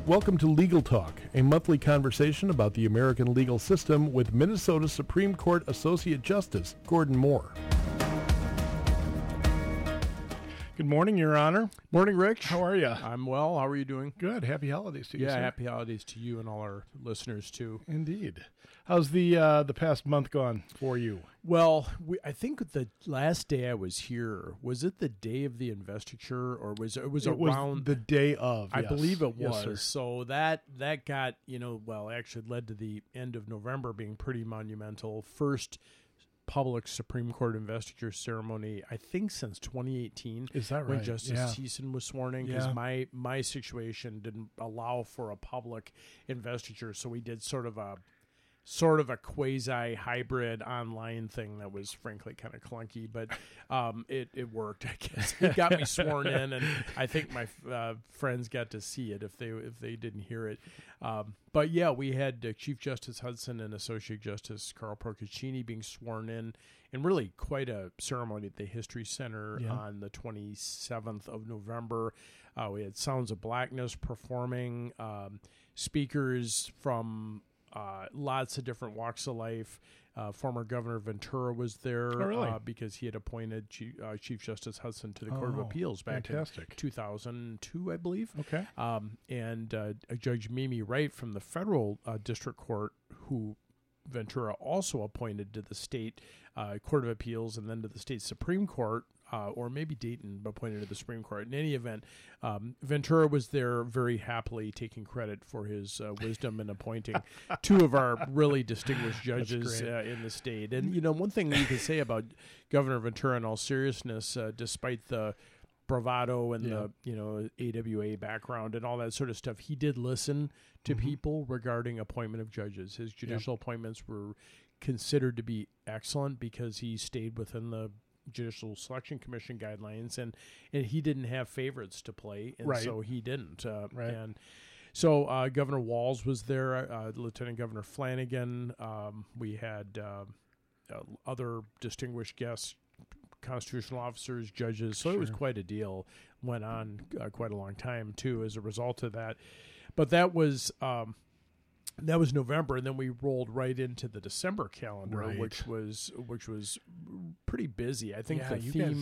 Welcome to Legal Talk, a monthly conversation about the American legal system with Minnesota Supreme Court Associate Justice Gordon Moore. Good morning, Your Honor. Morning, Rich. How are you? I'm well. How are you doing? Good. Happy holidays to you, Yeah, sir. happy holidays to you and all our listeners, too. Indeed. How's the past month gone for you? Well, I think the last day I was here, was it the day of the investiture, or was it was around the day of? I yes. believe it Yes, was. sir. So that got, actually led to the end of November being pretty monumental. First public Supreme Court investiture ceremony, I think, since 2018. Is that right? When Justice Yeah. Thiessen was sworn in, because Yeah. my situation didn't allow for a public investiture, so we did sort of a quasi hybrid online thing that was frankly kind of clunky, but it worked. I guess it got me sworn in, and I think my friends got to see it if they didn't hear it. But yeah, we had Chief Justice Hudson and Associate Justice Carl Procaccini being sworn in really quite a ceremony at the History Center on the 27th of November. We had Sounds of Blackness performing, speakers from lots of different walks of life. Former Governor Ventura was there because he had appointed Chief Justice Hudson to the Court of Appeals back in 2002, I believe. Okay. And Judge Mimi Wright from the federal district court, who Ventura also appointed to the state Court of Appeals and then to the state Supreme Court, or maybe Dayton appointed to the Supreme Court. In any event, Ventura was there very happily taking credit for his wisdom in appointing two of our really distinguished judges in the state. And, one thing that you can say about Governor Ventura in all seriousness, despite the bravado and the AWA background and all that sort of stuff, he did listen to people regarding appointment of judges. His judicial appointments were considered to be excellent because he stayed within the Judicial Selection Commission guidelines, and he didn't have favorites to play, and so he didn't. And so Governor Walz was there, Lieutenant Governor Flanagan. We had other distinguished guests, constitutional officers, judges. So it was quite a deal. Went on quite a long time, too, as a result of that. But that was November, and then we rolled right into the December calendar, which was pretty busy. I think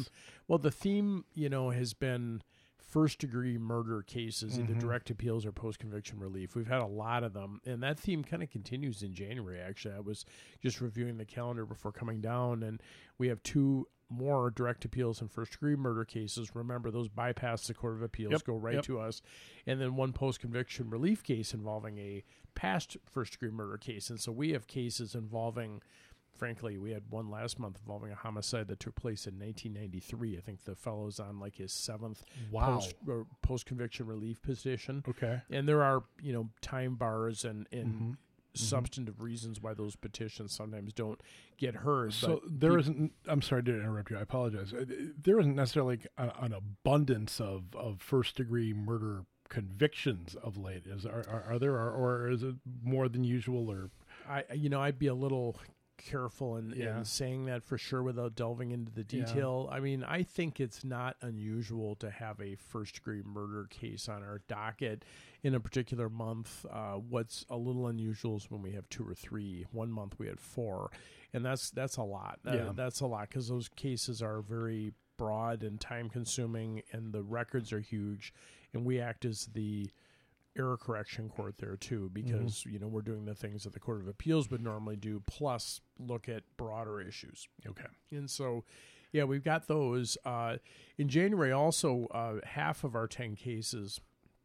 the theme has been first-degree murder cases, either direct appeals or post-conviction relief. We've had a lot of them, and that theme kind of continues in January, actually. I was just reviewing the calendar before coming down, and we have two more direct appeals and first-degree murder cases. Remember, those bypass the Court of Appeals, go right to us. And then one post-conviction relief case involving a past first-degree murder case. And so we have cases involving, frankly, we had one last month involving a homicide that took place in 1993. I think the fellow's on like his seventh post-conviction relief petition. Okay. And there are, time bars and substantive reasons why those petitions sometimes don't get heard. So there isn't, I'm sorry to interrupt you, I apologize. There isn't necessarily an abundance of first-degree murder convictions of late. Are there, or is it more than usual? Or I'd be a little careful in saying that for sure without delving into the detail. I mean, I think it's not unusual to have a first-degree murder case on our docket in a particular month. What's a little unusual is when we have two or three. One month we had four, and that's a lot. That's a lot because those cases are very broad and time-consuming, and the records are huge, and we act as the error correction court there too, because we're doing the things that the Court of Appeals would normally do, plus look at broader issues. Okay. And so we've got those in January. Also, half of our 10 cases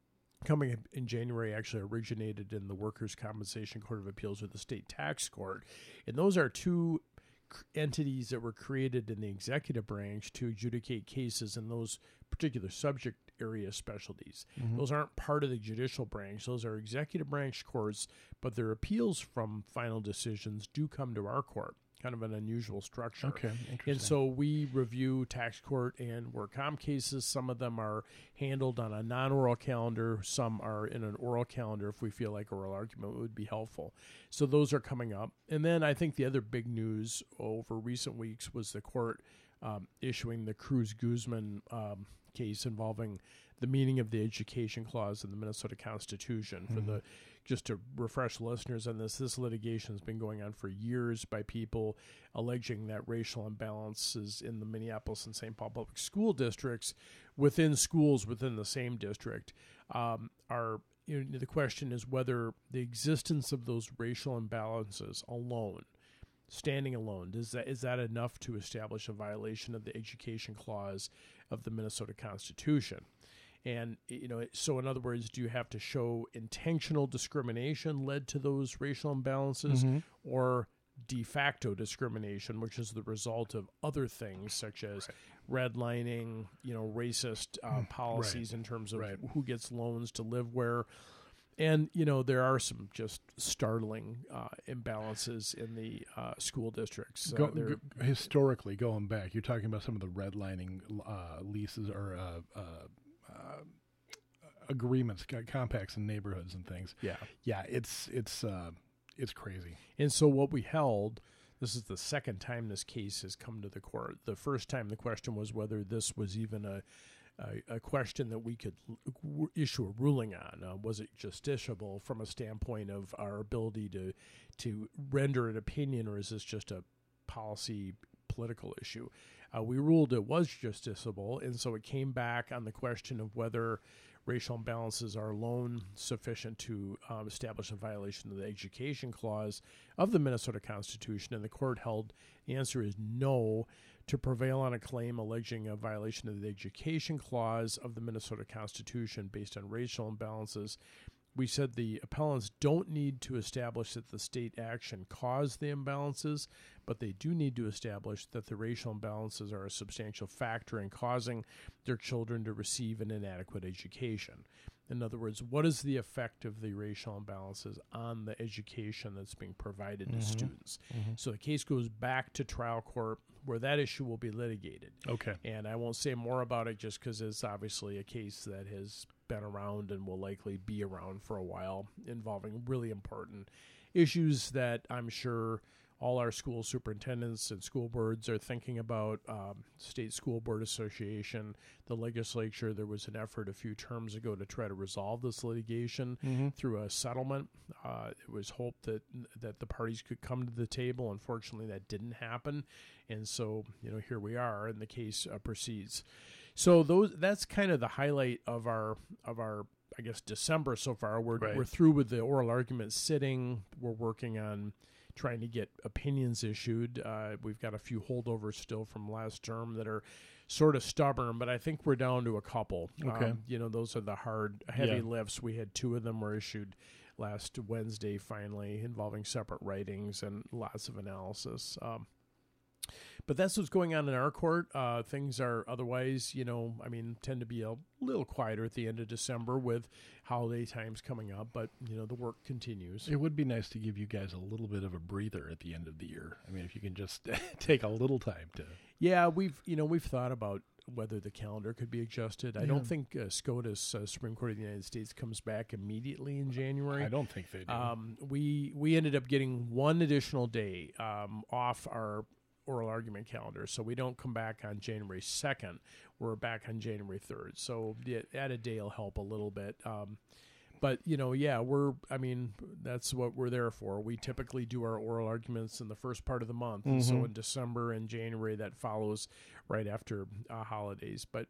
coming in January actually originated in the Workers' Compensation Court of Appeals or the State Tax Court, and those are two entities that were created in the executive branch to adjudicate cases in those particular subject area specialties. Those aren't part of the judicial branch. Those are executive branch courts, but their appeals from final decisions do come to our court. Kind of an unusual structure. Okay, interesting. And so we review tax court and work comp cases. Some of them are handled on a non-oral calendar. Some are in an oral calendar if we feel like oral argument would be helpful. So those are coming up. And then I think the other big news over recent weeks was the court issuing the Cruz Guzman case involving the meaning of the Education Clause in the Minnesota Constitution. Mm-hmm. Just to refresh listeners on this litigation has been going on for years by people alleging that racial imbalances in the Minneapolis and St. Paul public school districts within schools within the same district are, the question is whether the existence of those racial imbalances alone, standing alone, is that enough to establish a violation of the Education Clause of the Minnesota Constitution? And, so in other words, do you have to show intentional discrimination led to those racial imbalances, or de facto discrimination, which is the result of other things such as redlining, racist policies in terms of who gets loans to live where? And, there are some just startling imbalances in the school districts. Historically, going back, you're talking about some of the redlining leases or agreements, compacts in neighborhoods and things. Yeah, it's crazy. And so what we held, this is the second time this case has come to the court. The first time the question was whether this was even a question that we could issue a ruling on. Was it justiciable from a standpoint of our ability to render an opinion, or is this just a policy political issue? We ruled it was justiciable, and so it came back on the question of whether racial imbalances are alone sufficient to establish a violation of the Education Clause of the Minnesota Constitution, and the court held the answer is no. To prevail on a claim alleging a violation of the Education Clause of the Minnesota Constitution based on racial imbalances, we said the appellants don't need to establish that the state action caused the imbalances, but they do need to establish that the racial imbalances are a substantial factor in causing their children to receive an inadequate education. In other words, what is the effect of the racial imbalances on the education that's being provided to students? So the case goes back to trial court where that issue will be litigated. Okay. And I won't say more about it just because it's obviously a case that has been around and will likely be around for a while, involving really important issues that I'm sure all our school superintendents and school boards are thinking about. State School Board Association, the legislature, there was an effort a few terms ago to try to resolve this litigation through a settlement. It was hoped that the parties could come to the table. Unfortunately, that didn't happen. And so, here we are, and the case proceeds. So that's kind of the highlight of our I guess December so far. We're through with the oral argument sitting. We're working on trying to get opinions issued. We've got a few holdovers still from last term that are sort of stubborn, but I think we're down to a couple. Okay. Those are the heavy lifts. We had 2 of them were issued last Wednesday finally, involving separate writings and lots of analysis. But that's what's going on in our court. Things are otherwise, tend to be a little quieter at the end of December with holiday times coming up. But, the work continues. It would be nice to give you guys a little bit of a breather at the end of the year. I mean, if you can just take a little time to. Yeah, we've thought about whether the calendar could be adjusted. I don't think SCOTUS, Supreme Court of the United States, comes back immediately in January. I don't think they do. We ended up getting one additional day off our oral argument calendar, so we don't come back on January 2nd. We're back on January 3rd, so the added day will help a little bit. But, that's what we're there for. We typically do our oral arguments in the first part of the month. And so in December and January, that follows right after holidays. But,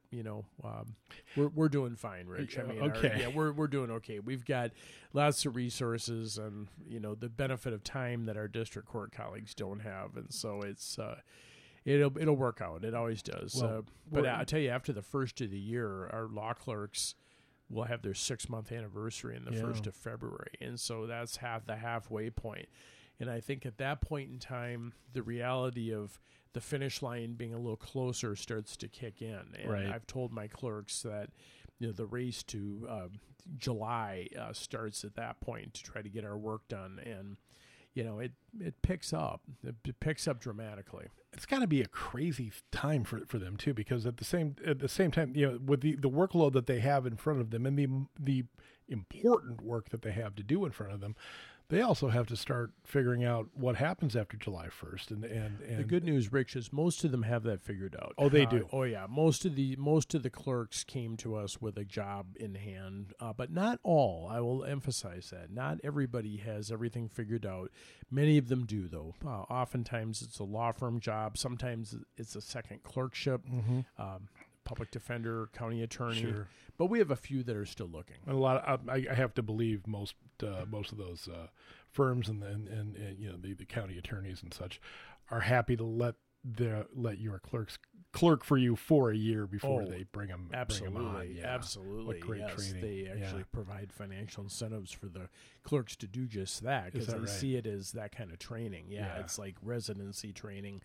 we're doing fine, Rich. Okay. We're doing okay. We've got lots of resources and, the benefit of time that our district court colleagues don't have. And so it's, it'll work out. It always does. But I'll tell you, after the first of the year, our law clerks will have their 6-month anniversary in the 1st of February. And so that's the halfway point. And I think at that point in time, the reality of the finish line being a little closer starts to kick in. And I've told my clerks that, the race to July starts at that point to try to get our work done. And, it picks up. It picks up dramatically. It's got to be a crazy time for them too, because at the same time, with the workload that they have in front of them and the important work that they have to do in front of them, they also have to start figuring out what happens after July 1st. And the good news, Rich, is most of them have that figured out. Oh, they do. Oh yeah, most of the clerks came to us with a job in hand, but not all. I will emphasize that not everybody has everything figured out. Many of them do, though. Oftentimes it's a law firm job. Sometimes it's a second clerkship. Public defender, county attorney, Sure. But we have a few that are still looking. And a lot. I have to believe most of those firms and the county attorneys and such are happy to let your clerks clerk for you for a year before they bring them. Absolutely, bring them on. Yeah. Absolutely. What great yes, training. they actually provide financial incentives for the clerks to do just that because they right? see it as that kind of training. Yeah. It's like residency training.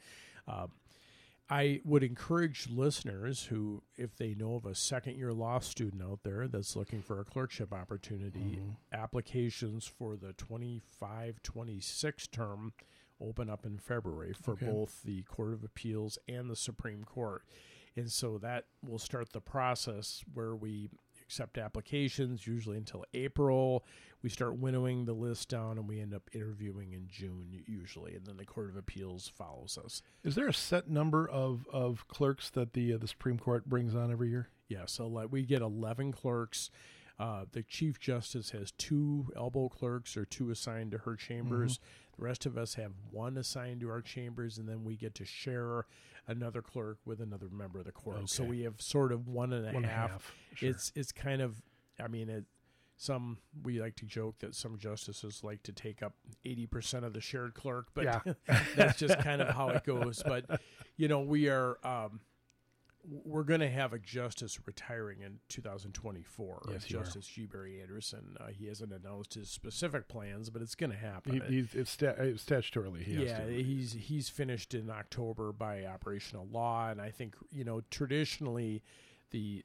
I would encourage listeners who, if they know of a second-year law student out there that's looking for a clerkship opportunity, applications for the 25-26 term open up in February for both the Court of Appeals and the Supreme Court. And so that will start the process where we accept applications, usually until April. We start winnowing the list down, and we end up interviewing in June usually, and then the Court of Appeals follows us. Is there a set number of clerks that the Supreme Court brings on every year? Yeah, so we get 11 clerks. The Chief Justice has 2 elbow clerks or 2 assigned to her chambers. The rest of us have 1 assigned to our chambers, and then we get to share another clerk with another member of the court. Okay. So we have sort of one and a half. Sure. It's kind of, we like to joke that some justices like to take up 80% of the shared clerk, but that's just kind of how it goes. But, we are... we're going to have a justice retiring in 2024. Yes, Justice G. Barry Anderson. He hasn't announced his specific plans, but it's going to happen. It's statutorily. He's finished in October by operational law, and I think traditionally, the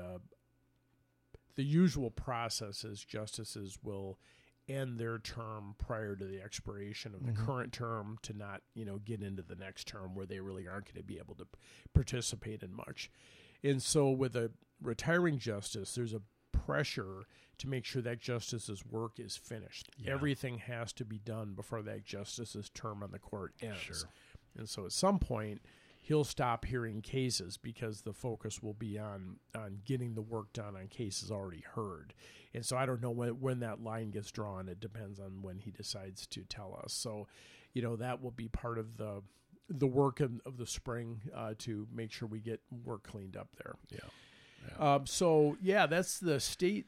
usual process is justices will end their term prior to the expiration of the current term to not, get into the next term where they really aren't going to be able to participate in much. And so with a retiring justice, there's a pressure to make sure that justice's work is finished. Yeah. Everything has to be done before that justice's term on the court ends. Sure. And so at some point, he'll stop hearing cases because the focus will be on getting the work done on cases already heard. And so I don't know when that line gets drawn. It depends on when he decides to tell us. So, that will be part of the work of the spring to make sure we get work cleaned up there. Yeah. That's the state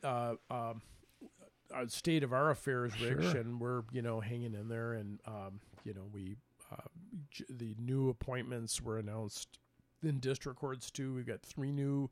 state of our affairs, Rich, Sure. and we're hanging in there, and we. The new appointments were announced in district courts too. We've got 3 new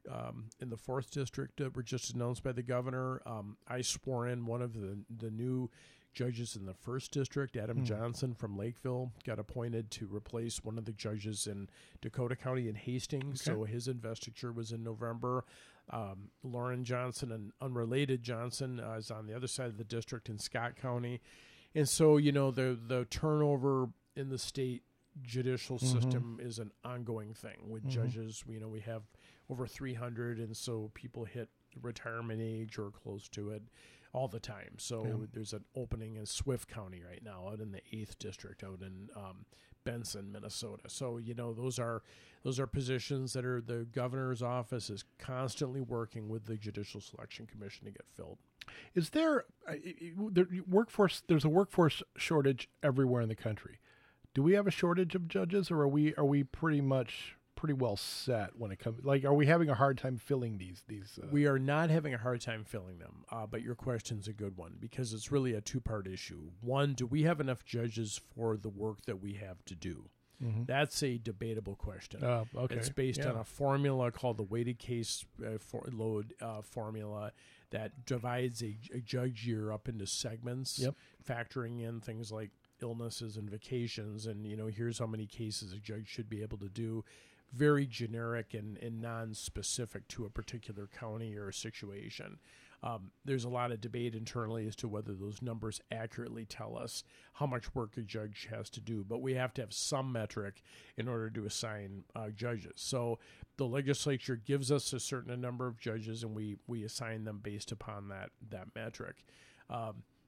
in the 4th district that were just announced by the governor. I swore in one of the new judges in the 1st district, Adam Johnson from Lakeville, got appointed to replace one of the judges in Dakota County in Hastings. Okay. So his investiture was in November. Lauren Johnson, an unrelated Johnson, is on the other side of the district in Scott County. And so, the turnover in the state judicial system is an ongoing thing with judges. We have over 300, and so people hit retirement age or close to it all the time. So there's an opening in Swift County right now, out in the 8th district, out in Benson, Minnesota. So those are positions that are the governor's office is constantly working with the Judicial Selection Commission to get filled. Is there workforce? There's a workforce shortage everywhere in the country. Do we have a shortage of judges, or are we pretty well set when it comes? Like, are we having a hard time filling these? We are not having a hard time filling them. But your question's a good one because it's really a 2-part issue. One, do we have enough judges for the work that we have to do? That's a debatable question. Okay. It's based on a formula called the weighted case load formula that divides a judge year up into segments, factoring in things like illnesses and vacations, and here's how many cases a judge should be able to do. Very generic and non-specific to a particular county or a situation. There's a lot of debate internally as to whether those numbers accurately tell us how much work a judge has to do, but we have to have some metric in order to assign judges. So the legislature gives us a certain number of judges, and we assign them based upon that metric.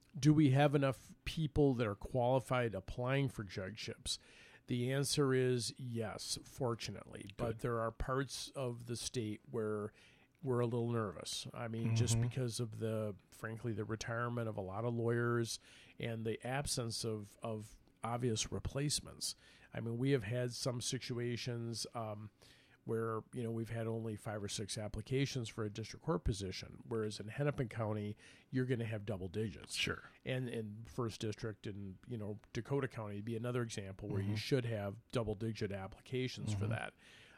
Do we have enough people that are qualified applying for judgeships? The answer is yes, fortunately. But there are parts of the state where we're a little nervous. I mean, just because of frankly, the retirement of a lot of lawyers and the absence of obvious replacements. I mean, we have had some situations where, we've had only 5 or 6 applications for a district court position, whereas in Hennepin County, you're going to have double digits. Sure. And in First District and, Dakota County would be another example where you should have double-digit applications for that.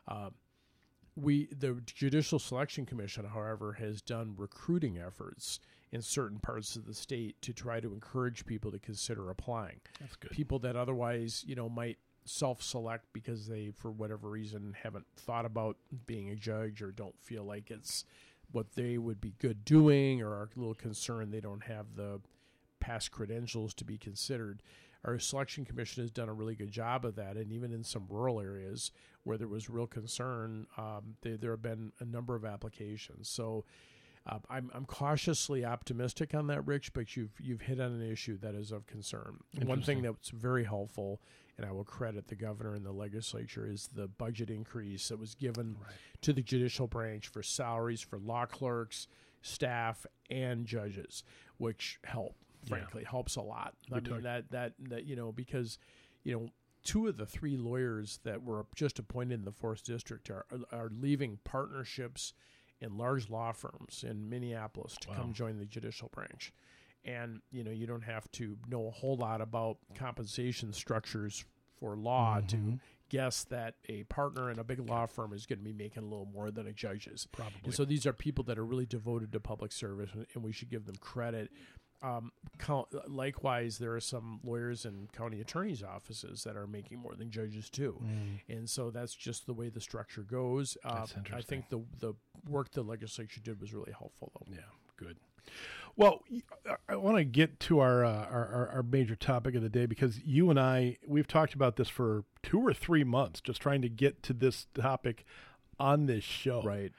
The Judicial Selection Commission, however, has done recruiting efforts in certain parts of the state to try to encourage people to consider applying. That's good. People that otherwise, might self-select because they, for whatever reason, haven't thought about being a judge or don't feel like it's what they would be good doing, or are a little concerned they don't have the past credentials to be considered. Our selection commission has done a really good job of that, and even in some rural areas where there was real concern, there have been a number of applications. So I'm cautiously optimistic on that, Rich, but you've hit on an issue that is of concern. One thing that's very helpful, and I will credit the governor and the legislature, is the budget increase that was given to the judicial branch for salaries for law clerks, staff, and judges, which frankly helps a lot. I mean, that because 2 of the 3 lawyers that were just appointed in the 4th District are leaving partnerships in large law firms in Minneapolis to come join the judicial branch. And, you don't have to know a whole lot about compensation structures for law to guess that a partner in a big law firm is going to be making a little more than a judge is. Probably. And so these are people that are really devoted to public service, and we should give them credit. Likewise, there are some lawyers in county attorneys' offices that are making more than judges too, and so that's just the way the structure goes. That's interesting. I think the work the legislature did was really helpful, though. Yeah, good. Well, I want to get to our major topic of the day, because you and we've talked about this for 2 or 3 months, just trying to get to this topic on this show. Right.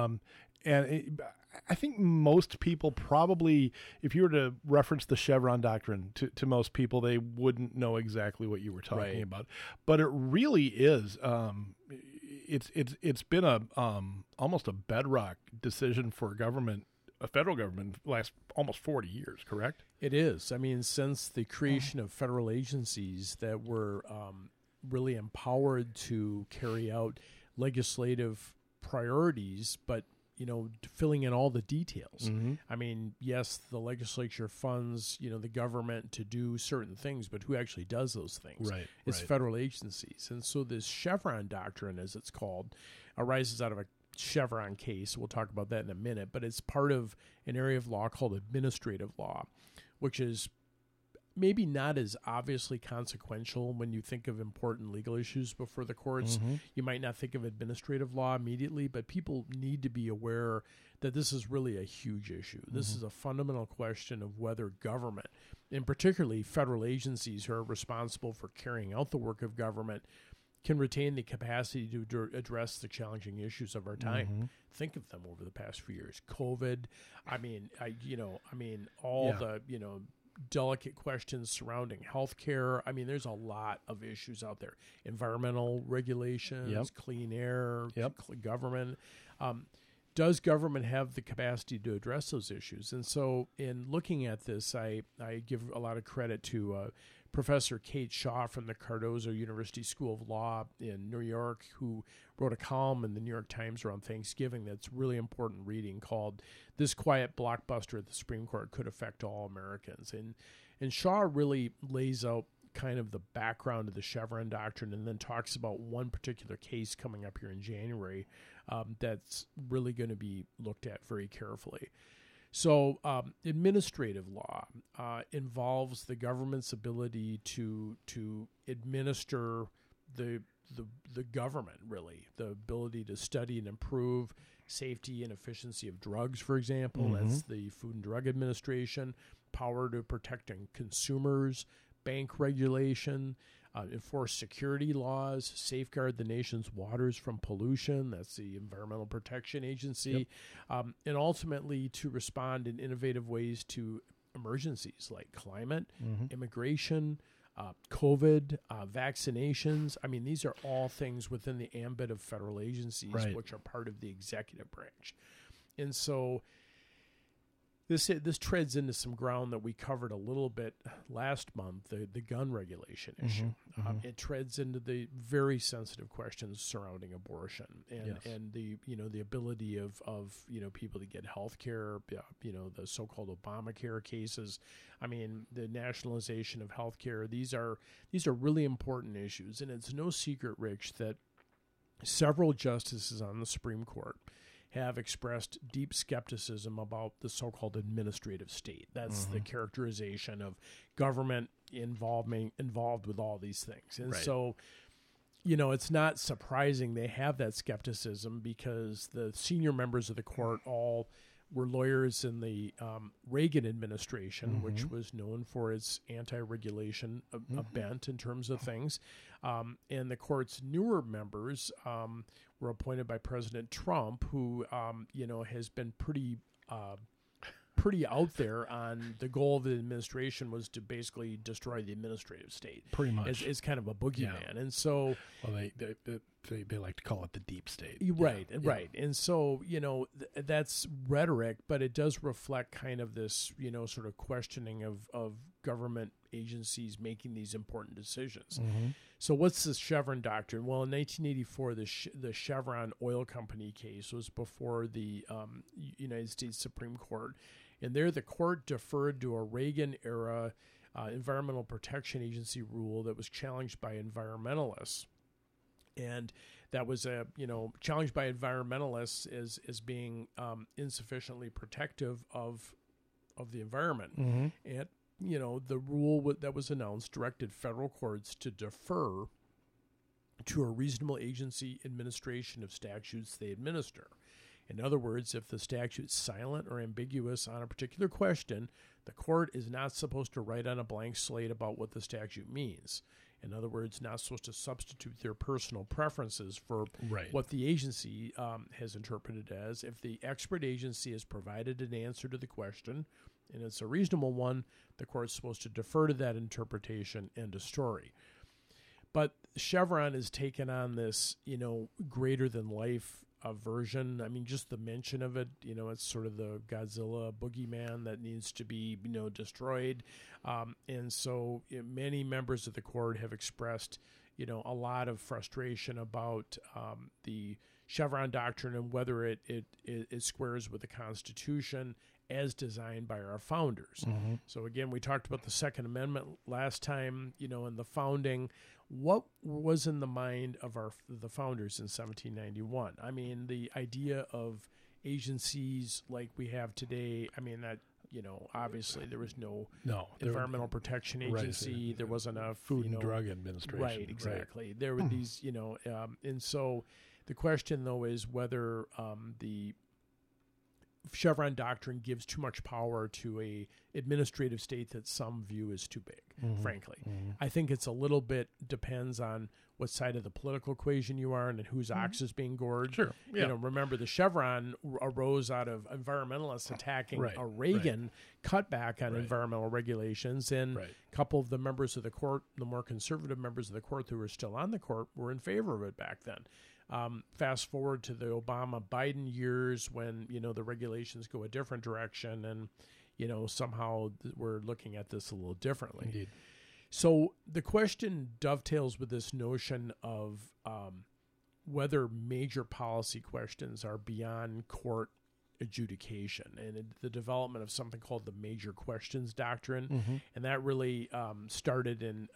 I think most people probably, if you were to reference the Chevron doctrine to most people, they wouldn't know exactly what you were talking about. But it really is. It's been a almost a bedrock decision for a federal government, last almost 40 years. Correct? It is. I mean, since the creation of federal agencies that were really empowered to carry out legislative priorities, but filling in all the details. I mean, yes, the legislature funds, the government to do certain things, but who actually does those things? Right. It's federal agencies. And so this Chevron doctrine, as it's called, arises out of a Chevron case. We'll talk about that in a minute, but it's part of an area of law called administrative law, which is maybe not as obviously consequential when you think of important legal issues before the courts. You might not think of administrative law immediately, but people need to be aware that this is really a huge issue. This is a fundamental question of whether government, and particularly federal agencies who are responsible for carrying out the work of government, can retain the capacity to address the challenging issues of our time. Think of them over the past few years. COVID, the delicate questions surrounding healthcare. I mean, there's a lot of issues out there. Environmental regulations, clean air, government. Does government have the capacity to address those issues? And so in looking at this, I give a lot of credit to Professor Kate Shaw from the Cardozo University School of Law in New York, who wrote a column in the New York Times around Thanksgiving that's really important reading, called "This Quiet Blockbuster at the Supreme Court Could Affect All Americans." And Shaw really lays out kind of the background of the Chevron doctrine, and then talks about one particular case coming up here in January that's really going to be looked at very carefully. So administrative law involves the government's ability to administer the government, really, the ability to study and improve safety and efficiency of drugs, for example. That's the Food and Drug Administration. Power to protect consumers, bank regulation, enforce security laws, safeguard the nation's waters from pollution. That's the Environmental Protection Agency. And ultimately to respond in innovative ways to emergencies like climate, immigration, COVID, vaccinations. I mean, these are all things within the ambit of federal agencies, which are part of the executive branch. And so this treads into some ground that we covered a little bit last month, the gun regulation issue. It treads into the very sensitive questions surrounding abortion and the ability of people to get health care, the so-called Obamacare cases. I mean, the nationalization of health care. These are really important issues, and it's no secret, Rich, that several justices on the Supreme Court have expressed deep skepticism about the so-called administrative state. That's the characterization of government involved with all these things. And so, it's not surprising they have that skepticism, because the senior members of the court all were lawyers in the Reagan administration, which was known for its anti-regulation bent in terms of things. And the court's newer members were appointed by President Trump, who, has been pretty out there on the goal of the administration was to basically destroy the administrative state. Pretty much. As kind of a boogeyman. And so... Well, they like to call it the deep state. Right. And so, that's rhetoric, but it does reflect kind of this, sort of questioning of government agencies making these important decisions. So what's this Chevron doctrine? Well, in 1984, the Chevron Oil Company case was before the United States Supreme Court. And there the court deferred to a Reagan-era Environmental Protection Agency rule that was challenged by environmentalists. And that was challenged by environmentalists as being insufficiently protective of the environment. And the rule that was announced directed federal courts to defer to a reasonable agency administration of statutes they administer. In other words, if the statute's silent or ambiguous on a particular question, the court is not supposed to write on a blank slate about what the statute means. In other words, not supposed to substitute their personal preferences for what the agency has interpreted as. If the expert agency has provided an answer to the question, and it's a reasonable one, the court's supposed to defer to that interpretation. End of story. But Chevron has taken on this, greater than life version. I mean, just the mention of it, it's sort of the Godzilla boogeyman that needs to be, destroyed. And so many members of the court have expressed, a lot of frustration about the Chevron doctrine and whether it squares with the Constitution as designed by our founders. So again, we talked about the Second Amendment last time, in the founding. What was in the mind of the founders in 1791? I mean, the idea of agencies like we have today, I mean, that, obviously there was no Environmental Protection Agency. There wasn't a Food and Drug Administration. Right, exactly. There were these, and so the question, though, is whether the Chevron doctrine gives too much power to a administrative state that some view is too big, frankly. I think it's a little bit depends on what side of the political equation you are and whose ox is being gored. Sure. Yeah. Remember the Chevron arose out of environmentalists attacking a Reagan cutback on environmental regulations, and a couple of the members of the court, the more conservative members of the court who were still on the court, were in favor of it back then. Fast forward to the Obama-Biden years when, the regulations go a different direction, and, somehow we're looking at this a little differently. Indeed. So the question dovetails with this notion of whether major policy questions are beyond court adjudication, and the development of something called the Major Questions Doctrine. And that really started in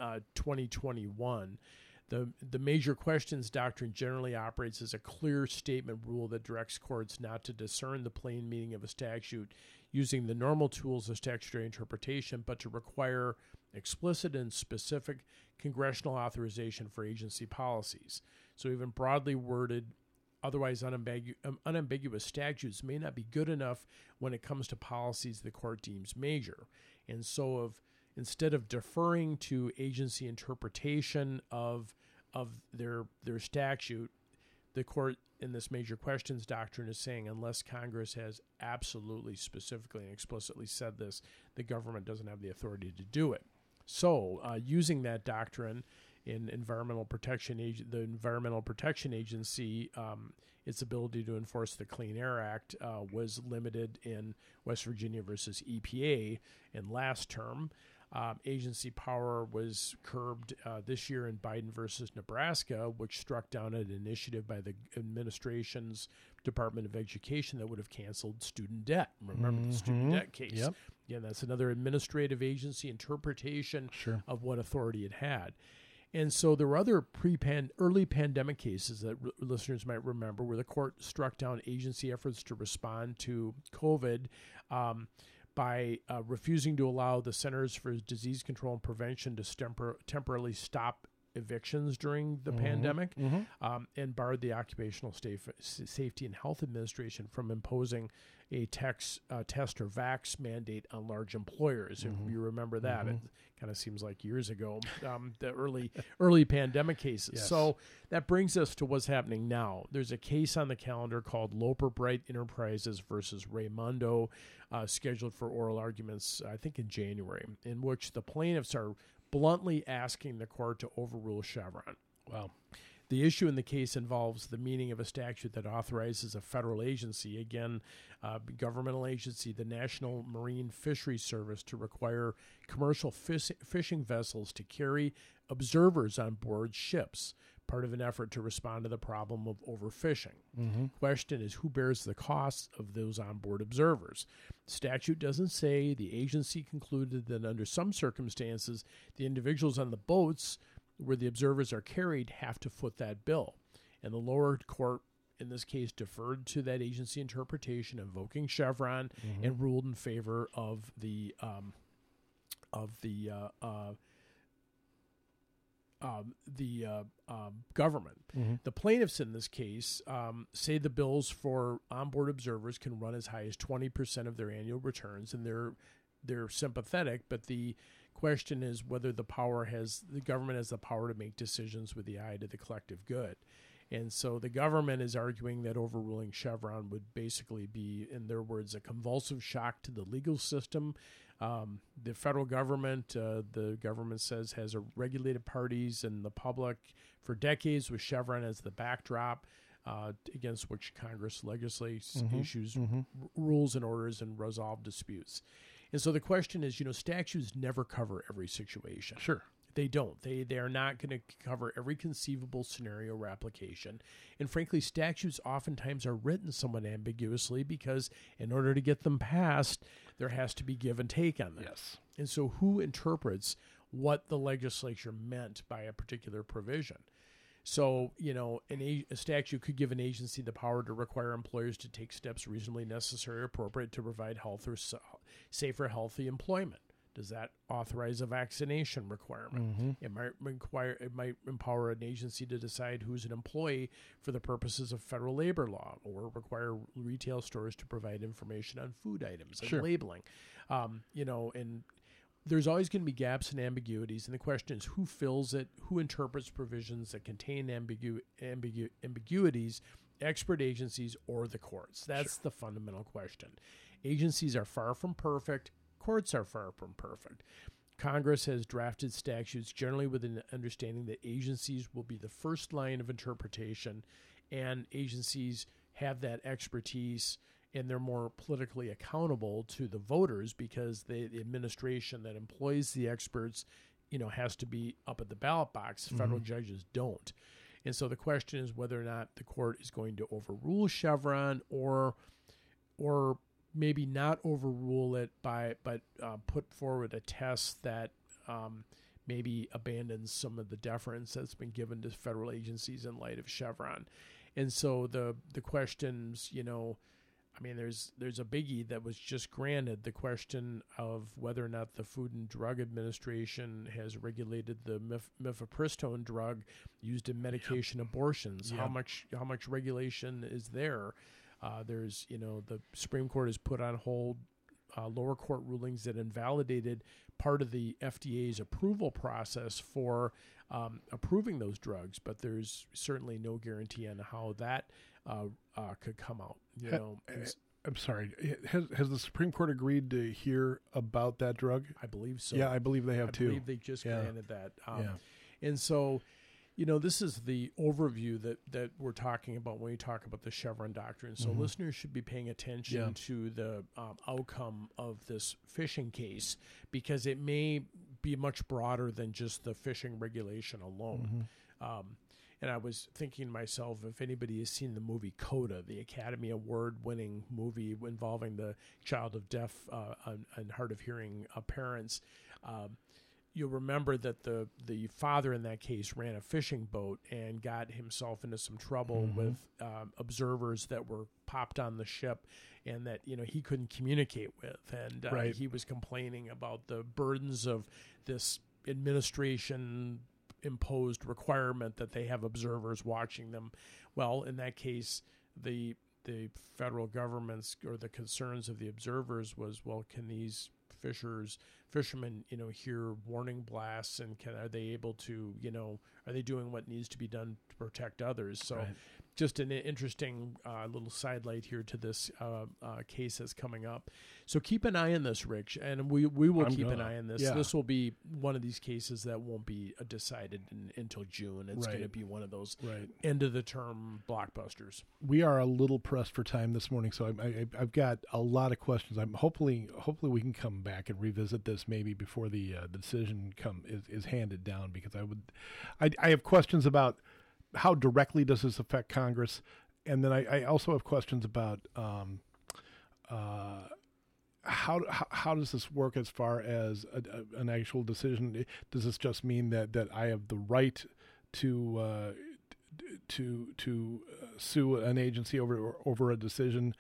2021. The Major Questions Doctrine generally operates as a clear statement rule that directs courts not to discern the plain meaning of a statute using the normal tools of statutory interpretation, but to require explicit and specific congressional authorization for agency policies. So even broadly worded, otherwise unambiguous statutes may not be good enough when it comes to policies the court deems major. And so instead of deferring to agency interpretation of their statute, the court in this major questions doctrine is saying unless Congress has absolutely specifically and explicitly said this, the government doesn't have the authority to do it. So using that doctrine in the Environmental Protection Agency, its ability to enforce the Clean Air Act was limited in West Virginia versus EPA in last term. Agency power was curbed this year in Biden versus Nebraska, which struck down an initiative by the administration's Department of Education that would have canceled student debt. Remember the student debt case? Yep. Yeah, that's another administrative agency interpretation of what authority it had. And so there were other early pandemic cases that listeners might remember where the court struck down agency efforts to respond to COVID by refusing to allow the Centers for Disease Control and Prevention to temporarily stop evictions during the pandemic, and barred the Occupational Safety and Health Administration from imposing a test or vax mandate on large employers. If you remember that, it kind of seems like years ago, the early pandemic cases. Yes. So that brings us to what's happening now. There's a case on the calendar called Loper Bright Enterprises versus Raymondo, scheduled for oral arguments, I think in January, in which the plaintiffs are bluntly asking the court to overrule Chevron. Wow. The issue in the case involves the meaning of a statute that authorizes a federal agency, again, governmental agency, the National Marine Fisheries Service, to require commercial fishing vessels to carry observers on board ships, part of an effort to respond to the problem of overfishing. Question is, who bears the costs of those onboard observers? The statute doesn't say. The agency concluded that under some circumstances, the individuals on the boats where the observers are carried have to foot that bill. And the lower court, in this case, deferred to that agency interpretation, invoking Chevron, and ruled in favor of the government. The plaintiffs in this case say the bills for onboard observers can run as high as 20% of their annual returns, and they're sympathetic, but the question is whether the government has the power to make decisions with the eye to the collective good. And so the government is arguing that overruling Chevron would basically be, in their words, a convulsive shock to the legal system. The federal government, the government says, has regulated parties and the public for decades with Chevron as the backdrop, against which Congress legislates, issues rules and orders, and resolve disputes. And so the question is, statutes never cover every situation. Sure. They don't. They are not going to cover every conceivable scenario or application. And frankly, statutes oftentimes are written somewhat ambiguously because in order to get them passed, there has to be give and take on them. Yes. And so who interprets what the legislature meant by a particular provision? So, a statute could give an agency the power to require employers to take steps reasonably necessary or appropriate to provide health or safe or healthy employment. Does that authorize a vaccination requirement? It might empower an agency to decide who's an employee for the purposes of federal labor law, or require retail stores to provide information on food items and labeling. And there's always going to be gaps and ambiguities, and the question is who fills it, who interprets provisions that contain ambiguities, expert agencies or the courts. That's the fundamental question. Agencies are far from perfect. Courts are far from perfect. Congress has drafted statutes generally with an understanding that agencies will be the first line of interpretation, and agencies have that expertise, and they're more politically accountable to the voters because the administration that employs the experts, has to be up at the ballot box. Federal judges don't. And so the question is whether or not the court is going to overrule Chevron or maybe not overrule it but put forward a test that maybe abandons some of the deference that's been given to federal agencies in light of Chevron. And so the questions, there's a biggie that was just granted, the question of whether or not the Food and Drug Administration has regulated the mifepristone drug used in medication abortions. How much regulation is there? There's, the Supreme Court has put on hold lower court rulings that invalidated part of the FDA's approval process for approving those drugs, but there's certainly no guarantee on how that could come out. I'm sorry. Has the Supreme Court agreed to hear about that drug? I believe so. Yeah, I believe they have too. I believe they just granted that. And so, this is the overview that we're talking about when we talk about the Chevron doctrine. So listeners should be paying attention to the outcome of this fishing case, because it may be much broader than just the fishing regulation alone. And I was thinking to myself, if anybody has seen the movie Coda, the Academy Award-winning movie involving the child of deaf and hard of hearing parents, you'll remember that the father in that case ran a fishing boat and got himself into some trouble with observers that were popped on the ship and that he couldn't communicate with, and he was complaining about the burdens of this administration imposed requirement that they have observers watching them. Well, in that case, the federal government's or the concerns of the observers was, well, can these fishermen hear warning blasts, and are they able to are they doing what needs to be done to protect others? So just an interesting little sidelight here to this case that's coming up. So keep an eye on this, Rich, and we will keep an eye on this. Yeah. This will be one of these cases that won't be decided until June. It's going to be one of those end of the term blockbusters. We are a little pressed for time this morning, so I've got a lot of questions. Hopefully we can come back and revisit this maybe before the decision is handed down, because I have questions about how directly does this affect Congress, and then I also have questions about how does this work as far as an actual decision? Does this just mean that I have the right to sue an agency over a decision,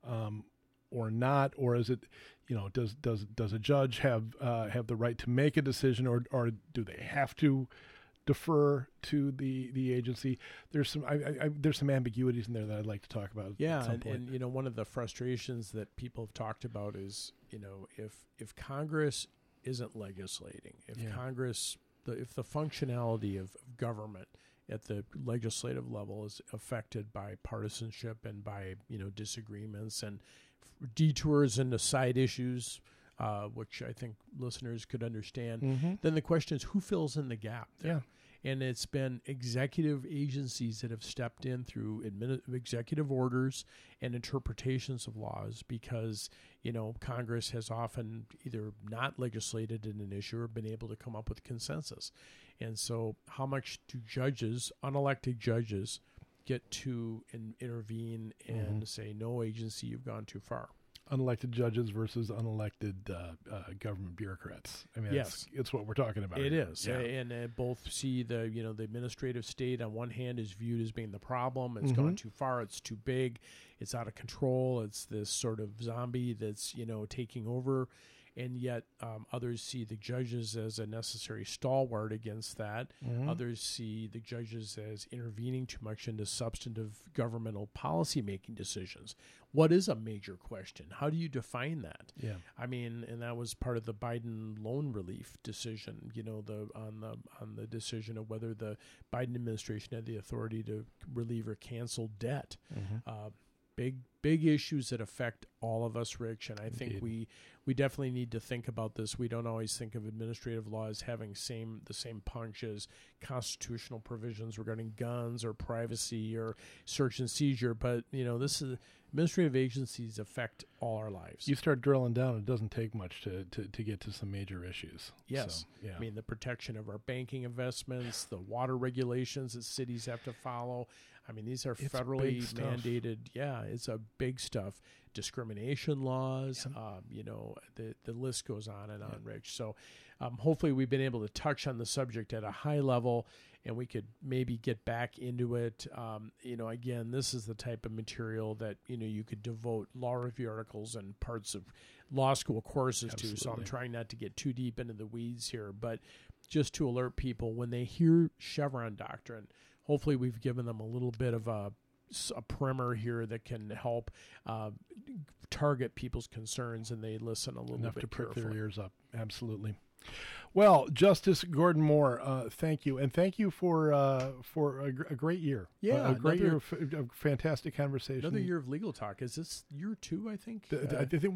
or not, or is it, does a judge have the right to make a decision, or do they have to defer to the agency? There's some ambiguities in there that I'd like to talk about. Yeah, and one of the frustrations that people have talked about is if Congress isn't legislating, if the functionality of government at the legislative level is affected by partisanship and by disagreements and detours into side issues, which I think listeners could understand, then the question is, who fills in the gap there? Yeah. And it's been executive agencies that have stepped in through executive orders and interpretations of laws, because, Congress has often either not legislated in an issue or been able to come up with consensus. And so how much do unelected judges, get to intervene and say, no, agency, you've gone too far? Unelected judges versus unelected government bureaucrats. I mean, it's what we're talking about. It is, and both see the administrative state on one hand is viewed as being the problem. It's gone too far. It's too big. It's out of control. It's this sort of zombie that's taking over, and yet others see the judges as a necessary stalwart against that. Others see the judges as intervening too much into substantive governmental policy-making decisions. What is a major question? How do you define that? Yeah, I mean, and that was part of the Biden loan relief decision. On the decision of whether the Biden administration had the authority to relieve or cancel debt. Big issues that affect all of us, Rich, and I think we definitely need to think about this. We don't always think of administrative law as having the same punch as constitutional provisions regarding guns or privacy or search and seizure, but this is administrative agencies affect all our lives. You start drilling down, it doesn't take much to get to some major issues. Yes. So, I mean, the protection of our banking investments, the water regulations that cities have to follow. I mean, these are federally mandated. Yeah, it's a big stuff. Discrimination laws, the list goes on and on, Rich. So hopefully we've been able to touch on the subject at a high level, and we could maybe get back into it. Again, this is the type of material that, you could devote law review articles and parts of law school courses to. So I'm trying not to get too deep into the weeds here, but just to alert people when they hear Chevron doctrine, hopefully we've given them a little bit of a a primer here that can help target people's concerns, and they listen a little enough bit to prick carefully. their ears up. Absolutely. Well, Justice Gordon Moore, thank you, and thank you for a great year. Yeah, a great year of fantastic conversation. Another year of Legal Talk. Is this year 2? I think. I think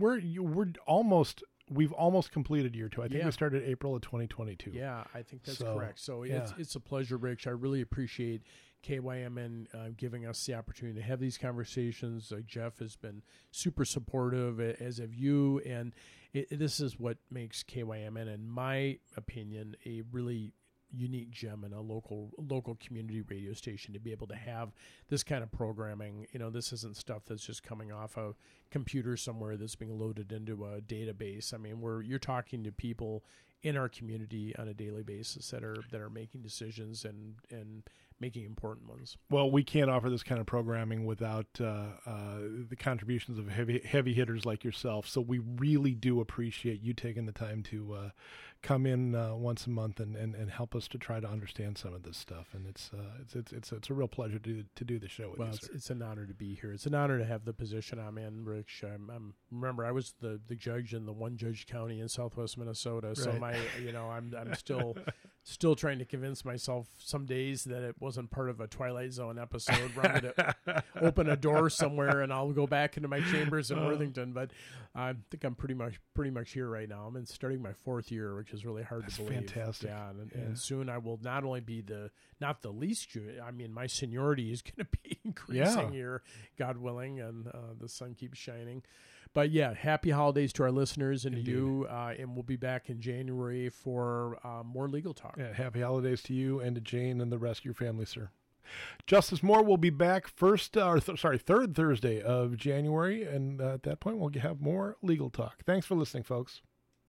we've almost completed year 2. I think we started April of 2022. Yeah, I think that's correct. So it's a pleasure, Rich. I really appreciate KYMN giving us the opportunity to have these conversations. Jeff has been super supportive, as have you, and this is what makes KYMN, in my opinion, a really unique gem in a local community radio station, to be able to have this kind of programming. This isn't stuff that's just coming off a computer somewhere that's being loaded into a database. I mean, you're talking to people in our community on a daily basis that are making decisions and making important ones. Well, we can't offer this kind of programming without the contributions of heavy hitters like yourself. So we really do appreciate you taking the time to come in once a month and help us to try to understand some of this stuff. And it's a real pleasure to do the show with you, sir. It's an honor to be here. It's an honor to have the position I'm in, Rich. Remember, I was the judge in the one judge county in Southwest Minnesota. Right. So I'm still trying to convince myself some days that it wasn't part of a Twilight Zone episode where I'm going to open a door somewhere and I'll go back into my chambers in Worthington. But I think I'm pretty much here right now. I'm starting my 4th year, which is really hard to believe. Fantastic. Yeah, and soon I will not only be not the least junior. I mean, my seniority is going to be increasing here, God willing, and the sun keeps shining. But yeah, happy holidays to our listeners and to you, and we'll be back in January for more Legal Talk. Yeah, happy holidays to you and to Jane and the rest of your family, sir. Justice Moore will be back third Thursday of January, and at that point we'll have more Legal Talk. Thanks for listening, folks.